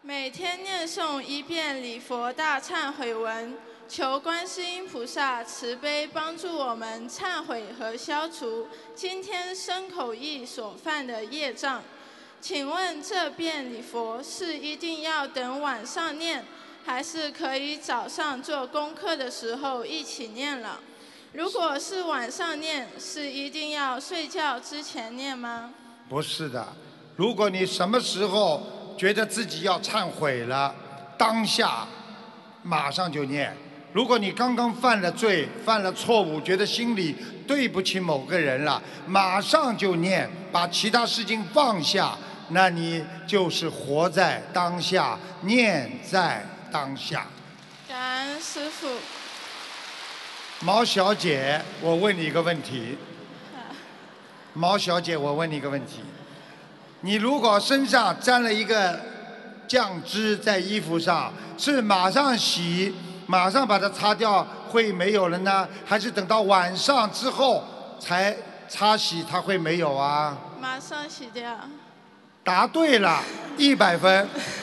每天念诵1遍礼佛大忏悔文，求观世音菩萨慈悲帮助我们忏悔和消除今天身口意所犯的业障。请问这遍礼佛是一定要等晚上念，还是可以早上做功课的时候一起念了？如果是晚上念，是一定要睡觉之前念吗？ 不是的，如果你什么时候觉得自己要忏悔了，当下马上就念。如果你刚刚犯了罪、犯了错误，觉得心里对不起某个人了，马上就念，把其他事情放下，那你就是活在当下，念在当下。 感恩师父。 毛小姐，我问你一个问题。毛小姐，我问你一个问题。你如果身上沾了一个酱汁在衣服上，是马上洗，马上把它擦掉会没有了呢，还是等到晚上之后才擦洗它会没有啊？ 马上洗掉。 答对了，100分。